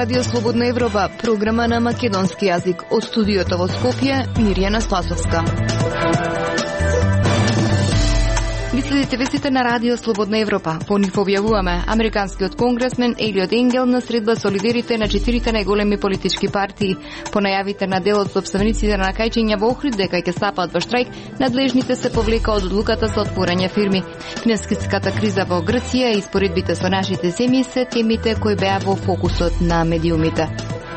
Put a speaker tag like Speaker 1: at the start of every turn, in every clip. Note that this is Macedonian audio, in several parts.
Speaker 1: Радио Слободна Европа, програма на македонски јазик. Од студиото во Скопје, Мирјана Спасовска. Ви следите вестите на Радио Слободна Европа. По нив објавуваме американскиот конгресмен Елиот Енгел на средба со лидерите на 4 најголеми политички партии. По најавите на дел од сопствениците на кајчиња во Охрид дека ќе стапат во штрајк, надлежните се повлека од одлуката за отворање фирми. Финансиската криза во Грција и споредбите со нашите земји се темите кои беа во фокусот на медиумите.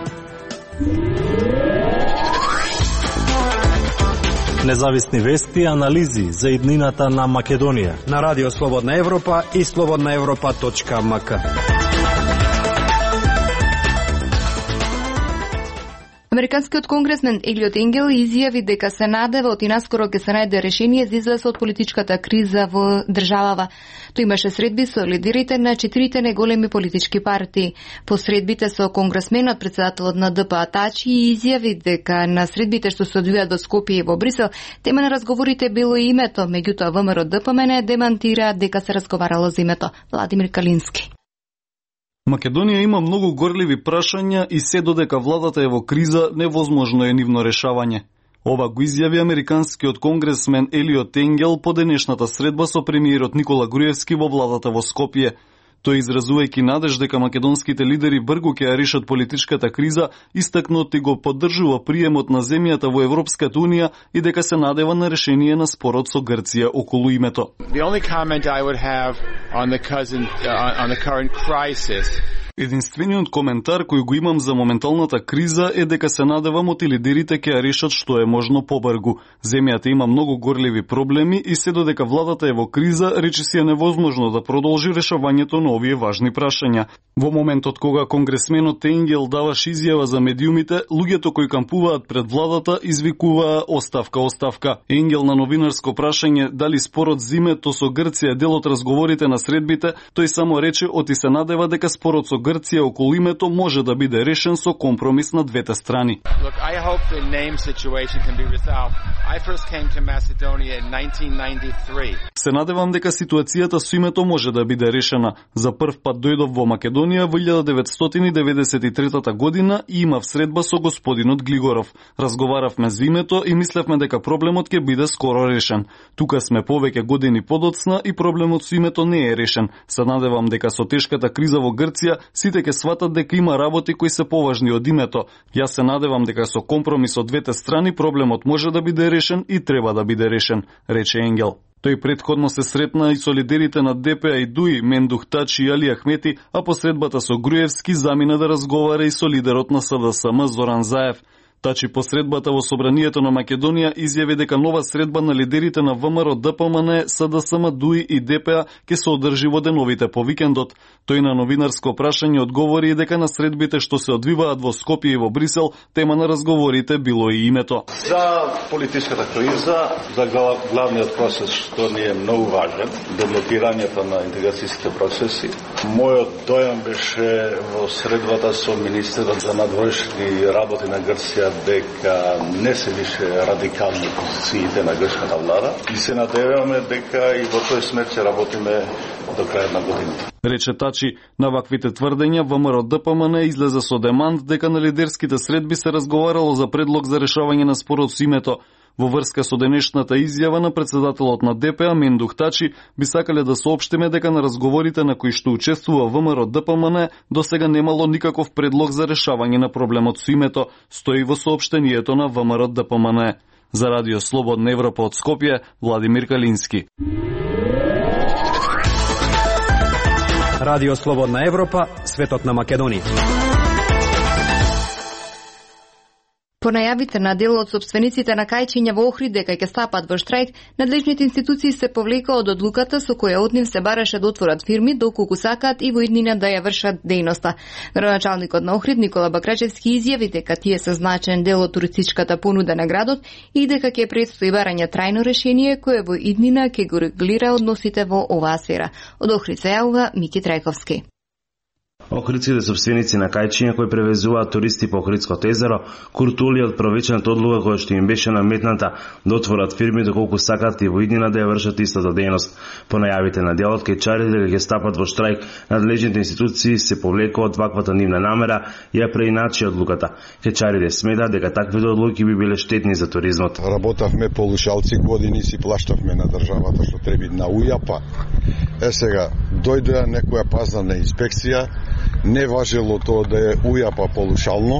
Speaker 2: Независни вести и анализи за иднината на Македонија
Speaker 3: на Радио Слободна Европа и slobodnaevropa.mk.
Speaker 1: Американскиот конгресмен Елиот Енгел изјави дека се надева и наскоро ќе се најде решение за излез од политичката криза во државава. Тој имаше средби со лидерите на 4 најголеми политички партии. По средбите со конгресменот, председателот на ДПА Тачи изјави дека на средбите што се одвијаат во Скопје и во Брисел, тема на разговорите било и името, меѓутоа ВМРО ДПМН демантира дека се разговарало за името. Владимир Калински.
Speaker 4: Македонија има многу горливи прашања и се додека владата е во криза, невозможно е нивно решавање. Ова го изјави американскиот конгресмен Елиот Енгел по денешната средба со премиерот Никола Груевски во владата во Скопје. Тој изразувајќи надеж дека македонските лидери бргу ќе ја решат политичката криза, истакнот и го поддржува приемот на земјата во Европската унија и дека се надева на решение на спорот со Грција околу името.
Speaker 5: The only comment I would have on the current crisis.
Speaker 4: Единствениот коментар кој го имам за моменталната криза е дека се надевам оти лидерите ќе ја решат што е можно побргу. Земјата има многу горливи проблеми и се додека владата е во криза, речиси е невозможно да продолжи решавањето на овие важни прашања. Во моментот кога конгресменот Енгел даваше изјава за медиумите, луѓето кои кампуваат пред владата извикуваа оставка, оставка. Енгел на новинарско прашање дали спорот за името со Грција е дел од разговорите на средбите, тој само рече оти се надева дека спорот со Грција околу името може да биде решен со компромис на двете страни.
Speaker 5: Look, I hope the name situation can be resolved. I first came to Macedonia in 1993.
Speaker 4: Се надевам дека ситуацијата со името може да биде решена. За прв пат дојдов во Македонија во 1993 година и имав средба со господинот Глигоров. Разговаравме за името и мислевме дека проблемот ќе биде скоро решен. Тука сме повеќе години подоцна и проблемот со името не е решен. Се надевам дека со тешката криза во Грција сите ќе сватат дека има работи кои се поважни од името. Јас се надевам дека со компромис од двете страни проблемот може да биде решен и треба да биде решен, рече Енгел. Тој претходно се сретна и со лидерите на ДПА и ДУИ, Мендух Тачи и Али Ахмети, а по средбата со Груевски замина да разговара и со лидерот на СДСМ Зоран Заев. Тачи по средбата во Собранието на Македонија изјави дека нова средба на лидерите на ВМРО ДПМН, СДСМ, ДУИ и ДПА ќе се одржи во деновите по викендот. Тој на новинарско прашање одговори дека на средбите што се одвиваат во Скопје и во Брисел, тема на разговорите било и името.
Speaker 6: За политичката криза, за главниот процес што ни е многу важен, деблокирањето на интеграцијските процеси. Мојот дојам беше во средбата со министерот за надворешни работи на Грција дека не се више радикални позициите на грчката влада и се надеваме дека и во тој смер ќе работиме до крајот на годината.
Speaker 4: Рече Тачи, на ваквите тврдења ВМРО ДПМН излезе со демант дека на лидерските средби се разговарало за предлог за решавање на спорот со името. Во врска со денешната изјава на председателот на ДПА Мендух Тачи би сакале да соопштиме дека на разговорите на кои што учествува ВМРО ДПМН досега немало никаков предлог за решавање на проблемот со името, стои во соопштението на ВМРО ДПМН. За Радио Слободна Европа од Скопје, Владимир Калински.
Speaker 3: Радио Слободна Европа, светот на Македонија.
Speaker 1: По најавите на дел од сопствениците на кајчиња во Охрид дека ќе стапат во штрајк, надлежните институции се повлека од одлуката со која од нив се бараше да отворат фирми доколку сакаат и во иднина да ја вршат дејноста. Градоначалникот на Охрид Никола Бакрачевски изјави дека тие се значаен дел од туристичката понуда на градот и дека ќе предстои барање трајно решение кое во иднина ќе го регулира односите во оваа сфера. Од Охрид се јавува Мики Трајковски.
Speaker 7: Охридските собственици на кајчиња кои превезуваат туристи по Охридското езеро куртули од провечната одлука која што им беше наметната да отворат фирми доколку сакат и во иднина да ја вршат истата дејност. По најавите на делот, кајчарите дека ќе стапат во штрајк, надлежните институции се повлекуваат ваквата нивна намера и ја преиначи одлуката. Кајчарите сметаат дека таквите одлуки би биле штетни за туризмот.
Speaker 8: Работавме полушалци години, си плаштавме на државата што треба на ујапа. Сега дојде некоја пазарна инспекција, не важело тоа да е ујапа полушално,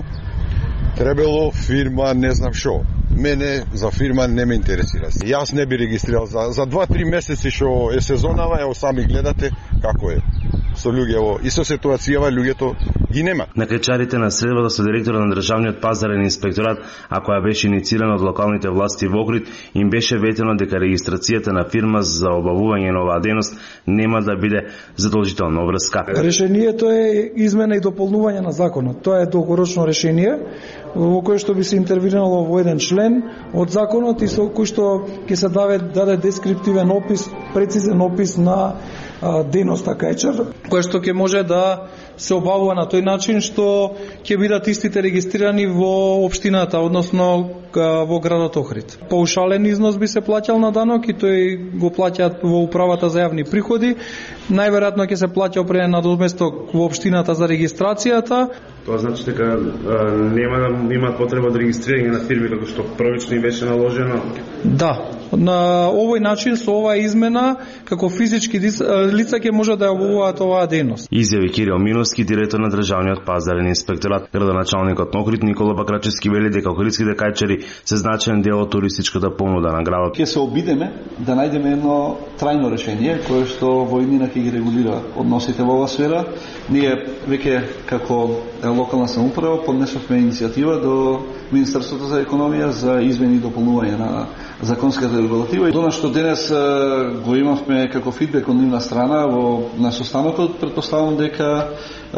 Speaker 8: требало фирма не знам шо. Мене за фирма не ме интересира. Јас не би регистрирал за 2-3 месеци што е сезонава, ево сами гледате како е. Со луѓето и со ситуацијава луѓето ги нема.
Speaker 7: На кајчарите на средбата со директорот на државниот пазарен инспекторат, а која беше инициирана од локалните власти во Охрид, им беше ветено дека регистрацијата на фирма за обавување на оваа дејност нема да биде задолжителна врска.
Speaker 9: Решението е измена и дополнување на законот. Тоа е долгорочно решение во кое што би се интервенирало во еден член од законот и со кој што ќе се даде дескриптивен опис, прецизен опис на дејноста кајчар, која што ќе може да се обавува на тој начин што ќе бидат истите регистрирани во општината, односно во градот Охрид. Паушален износ би се плаќал на данок и тој го плаќаат во управата за јавни приходи. Најверојатно ќе се плаќа определен надоместок во општината за регистрацијата.
Speaker 7: Тоа значи дека нема да имаат потреба од регистрирање на фирми како што првично им беше наложено.
Speaker 9: Да, на овој начин со оваа измена како физички лица ќе може да ја обавуваат оваа дејност.
Speaker 7: Изјави Кирил Миновски, директор на државниот пазарен инспекторат. Градоначалникот на Охрид Никола Бакрачевски вели дека охридските кајчари се значаен дел од туристичката понуда на градот.
Speaker 10: Ќе се обидеме да најдеме едно трајно решение кое што во иднина ќе ги регулира односите во оваа сфера. Ние веќе како локална самоуправа поднесовме иницијатива до Министерството за економија за измени и дополнување на законската регулатива. Тоа што денес го имавме како фидбек од нивна страна на состанокот, претпоставувам дека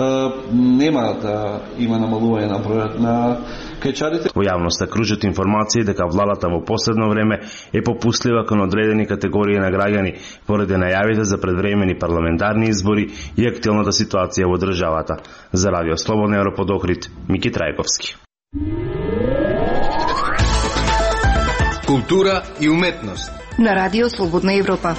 Speaker 10: нема да има намалување на бројот на кајчарите.
Speaker 7: Во јавноста кружат информации дека владата во последно време е попуслива кон одредени категории на граѓани поради најавите за предвремени парламентарни избори и актуелната ситуација во државата. За Радио Слободна Европа од Охрид, Мики Трајковски.
Speaker 11: Култура и уметност
Speaker 1: на Радио Слободна Европа.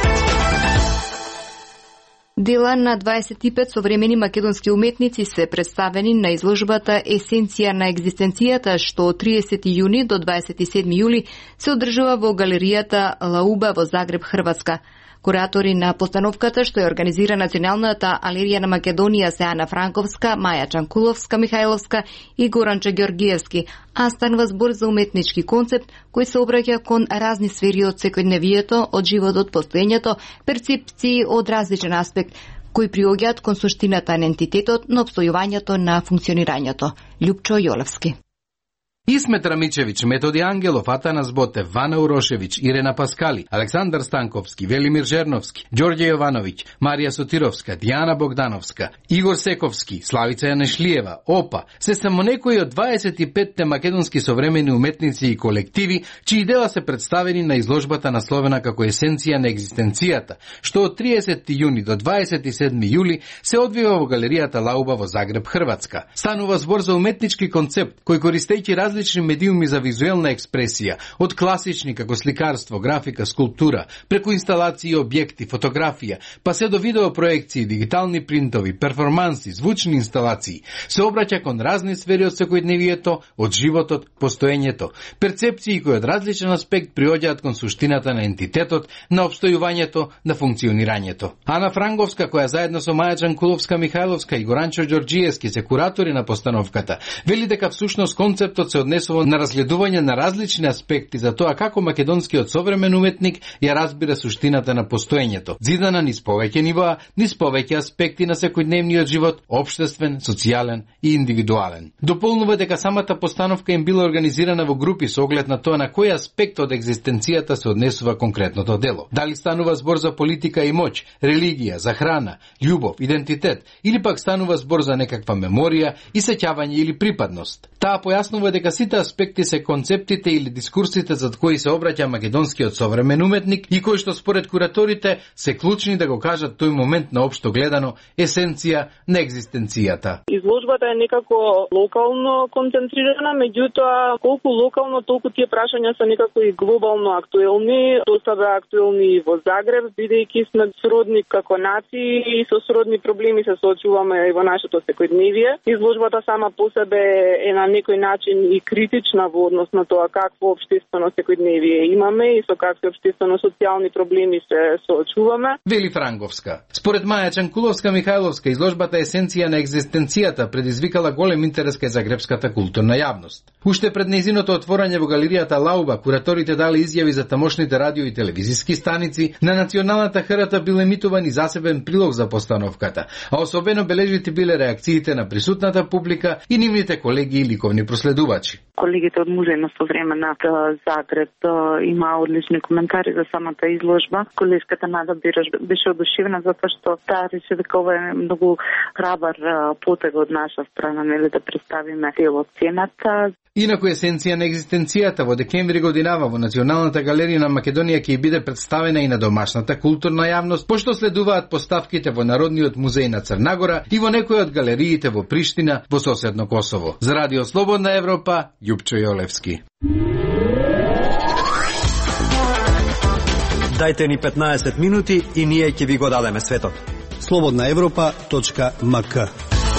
Speaker 1: Дела на 25 современи македонски уметници се представени на изложбата Есенција на екзистенцијата, што од 30 јуни до 27 јули се одржува во галеријата Лауба во Загреб, Хрватска. Куратори на постановката, што ја организира Националната алерија на Македонија, се Ана Франковска, Маја Чанкуловска, Михајловска и Горанче Георгиевски, а станува збор за уметнички концепт кој се обраќа кон разни сфери од секојдневието, од животот, постоењето, перцепции од различен аспект, кои приоѓаат кон суштината на ентитетот, на обстојувањето на функционирањето. Љупчо Јолевски.
Speaker 11: Исмет Рамичевиќ, Методи Ангелов, Атанас Ботев, Вана Урошевиќ, Ирена Паскали, Александар Станковски, Велимир Жерновски, Ѓорѓе Јовановиќ, Марија Сотировска, Дијана Богдановска, Игор Сековски, Славица Јанешлиева, ОПА, се само некои од 25 македонски современи уметници и колективи, чии дела се представени на изложбата насловена како Есенција на екзистенцијата, што од 30 јуни до 27 јули се одвива во галеријата Лауба во Загреб, Хрватска. Станува збор за уметнички концепт кој користејќи различни медиуми за визуелна експресија, од класични како сликарство, графика, скулптура, преку инсталации, објекти, фотографија, па се до видео проекции, дигитални принтови, перформанси, звучни инсталации, се обраќа кон разни сфери од секојдневието, од животот, постоењето, перцепции кои од различен аспект приоѓаат кон суштината на ентитетот, на обстојувањето, на функционирањето. Ана Франковска, која заедно со Маја Чанкуловска, Михајловска и Горанчо Ѓоргиевски се куратори на постановката, вели дека всушност концептот се однесува на разгледување на различни аспекти за тоа како македонскиот современ уметник ја разбира суштината на постоењето, зидана низ повеќе нивоа, низ повеќе аспекти на секојдневниот живот, општествен, социјален и индивидуален. Дополнува дека самата постановка им била организирана во групи со оглед на тоа на кој аспект од екзистенцијата се однесува конкретното дело. Дали станува збор за политика и моќ, религија, за храна, љубов, идентитет, или пак станува збор за некаква меморија и сеќавање или припадност. Таа појаснува дека сите аспекти се концептите или дискурсите зад кои се обраќа македонскиот современ уметник и кои што според кураторите се клучни да го кажат тој момент на општо гледано есенција на екзистенцијата.
Speaker 12: Изложбата е некако локално концентрирана, меѓутоа колку локално, толку тие прашања се некако и глобално актуелни. Доста бе актуелни и во Загреб, бидејќи сме сродни како нации и со сродни проблеми се соочуваме и во нашето секојдневие. Изложбата сама по себе е на некој начин и критична во однос на тоа какво општествено секојдневие имаме и со какви општествено-социјални проблеми се соочуваме.
Speaker 11: Вели Франговска. Според Маја Чанкуловска-Михајловска, изложбата есенција на екзистенцијата предизвикала голем интерес кај загребската културна јавност. Уште пред нејзиното отворање во галеријата Лауба, кураторите дали изјави за тамошните радио и телевизиски станици, на националната ХРТ бил емитуван и засебен прилог за постановката, а особено бележити биле реакциите на присутната публика и нивните колеги и ликовни проследувачи.
Speaker 13: Колегите од музеј на современата Загреб има одлични коментари за самата изложба. Колешката Нада Бираш беше одушевна затоа што таа рече дека ова е многу храбар потег од наша страна, нели, да представиме дел од сцената.
Speaker 11: Инаку есенција на екзистенцијата во декември годинава во Националната галерија на Македонија ќе биде представена и на домашната културна јавност, пошто следуваат поставките во Народниот музеј на Црнагора и во некои од галериите во Приштина, во соседно Косово. За Радио Слободна Европа, Јупчо Јолевски.
Speaker 3: Дайте ни 15 минути и ние ќе ви го дадеме светот. slobodnaevropa.mk.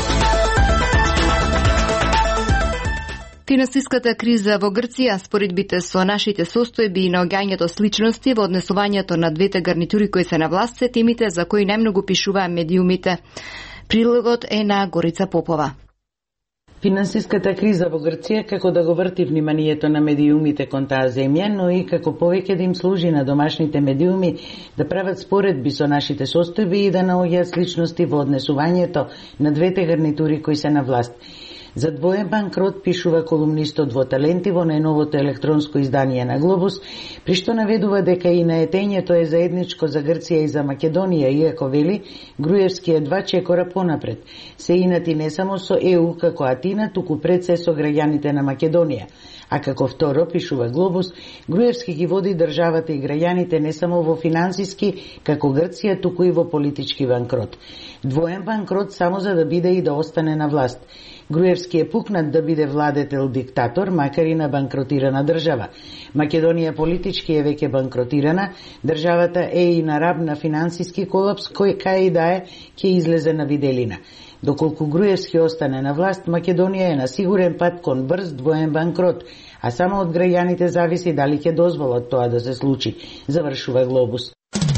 Speaker 1: Финансиската криза во Грција споредбите со нашите состојби и наоѓањето сличности во однесувањето на двете гарнитури кои се на власт се темите за кои најмногу пишуваа медиумите. Прилогот е на Горица Попова.
Speaker 14: Финансиската криза во Грција како да го врти вниманието на медиумите кон таа земја, но и како повеќе да им служи на домашните медиуми да прават споредби со нашите состојби и да наоѓаат сличности во однесувањето на двете гарнитури кои се на власт. За двоен банкрот пишува колумнистот во Таленти во најновото електронско издание на Глобус, при што наведува дека и наетењето е заедничко за Грција и за Македонија, иако вели, Груевски е 2 чекора понапред. Се инати не само со ЕУ како Атина, туку пред се со граѓаните на Македонија. А како второ, пишува Глобус, Груевски ги води државата и граѓаните не само во финансиски, како Грција, туку и во политички банкрот. Двоен банкрот само за да биде и да остане на власт. Груевски е пукнат да биде владетел-диктатор, макар и на банкротирана држава. Македонија политички е веќе банкротирана, државата е и на раб на финансиски колапс, кој кај и да е, ќе излезе на виделина. Доколку Груевски остане на власт, Македонија е на сигурен пат кон брз двоен банкрот, а само од граѓаните зависи дали ќе дозволат тоа да се случи, завршува Глобус.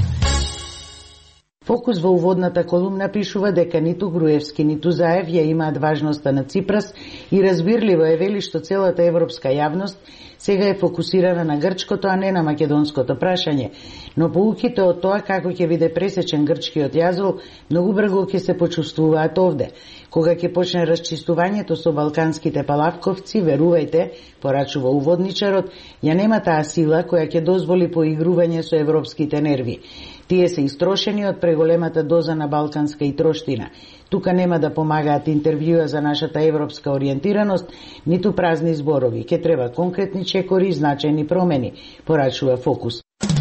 Speaker 14: Фокус во уводната колумна пишува дека ниту Груевски, ниту Заев ја имаат важноста на Ципрас и разбирливо е вели што целата европска јавност сега е фокусирана на грчкото, а не на македонското прашање. Но поуките од тоа како ќе биде пресечен грчкиот јазол, многу брзо ќе се почувствуваат овде. Кога ќе почне расчистувањето со балканските палавковци, верувајте, порачува уводничарот, ја нема таа сила која ќе дозволи поигрување со европските нерви. Тие се истрошени од преголемата доза на балканска и троштина. Тука нема да помагаат интервјуа за нашата европска ориентираност, ниту празни зборови. Ке треба конкретни чекори и значајни промени, порачува Фокус.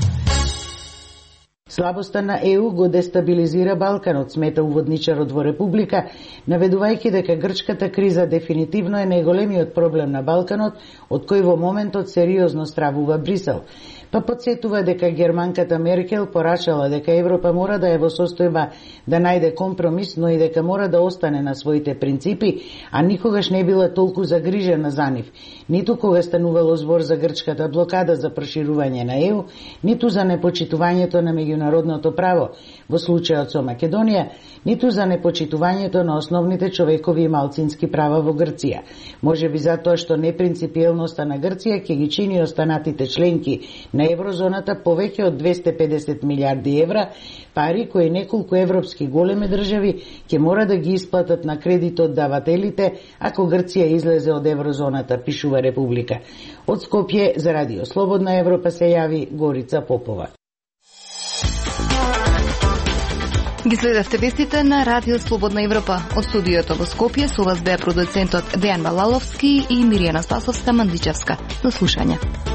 Speaker 14: Слабоста на ЕУ го дестабилизира Балканот, смета уводничарот во Република, наведувајќи дека грчката криза дефинитивно е најголемиот проблем на Балканот, од кој во моментот сериозно стравува Брисел. Па подсетува дека германката Меркел порачала дека Европа мора да е во состојба да најде компромис, но и дека мора да остане на своите принципи, а никогаш не била толку загрижена за нив, ниту кога станувало збор за грчката блокада за проширување на ЕУ, ниту за непочитувањето на меѓународното право во случајот со Македонија, ниту за непочитувањето на основните човекови и малцински права во Грција. Можеби затоа што непринципиелноста на Грција ќе ги чини останатите членки на еврозоната повеќе од 250 милиарди евра, пари кои неколку европски големи држави ќе мора да ги исплатат на кредит од давателите ако Грција излезе од еврозоната, пишува Република. Од Скопје за Радио Слободна Европа се јави Горица Попова.
Speaker 1: Ги следевте вестите на Радио Слободна Европа. Од студиото во Скопје со вас беа продуцентот Дејан Балаловски и Миријана Спасовска Мандичевска. До слушање.